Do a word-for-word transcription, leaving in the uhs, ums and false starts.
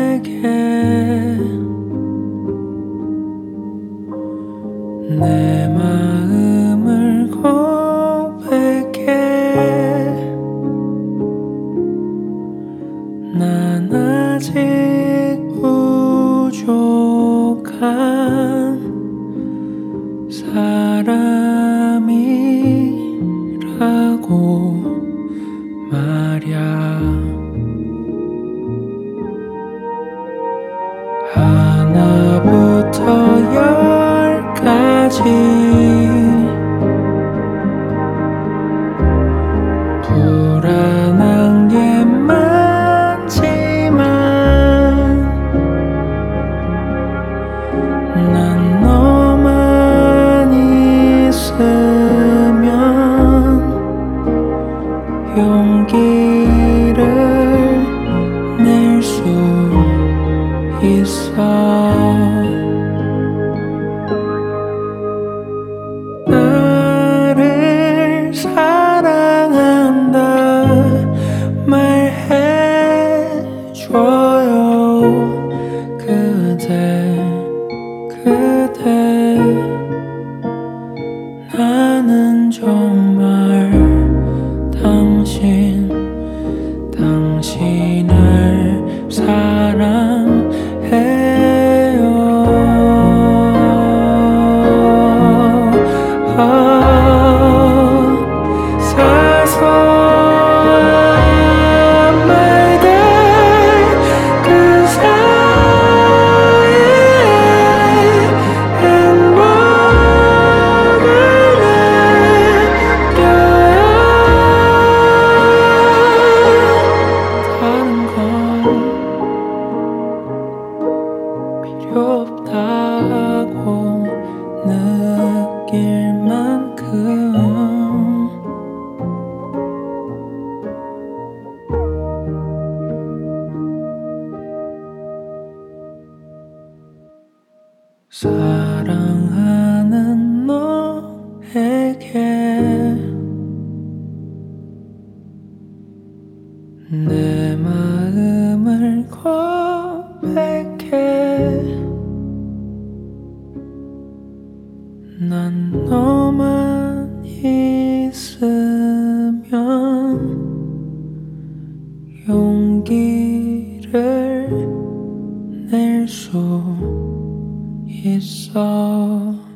내 마음을 고백해. 난 아직 부족한 사람이라고 말야. 하나부터 열까지 불안한 게 많지만 난 너만 있으면 용기를 낼 수 있어. 나를 사랑한다 말해줘요. 그대 그대 나는 정말 당신 당신을 사랑해요. 사소한 말들 그 사이에 행복을 느껴요. 다른 건 필요 없다고 느낄 만큼 사랑하는 너에게 내 마음을 고백해. 난 너만 있으면 용기를 낼 수 있어.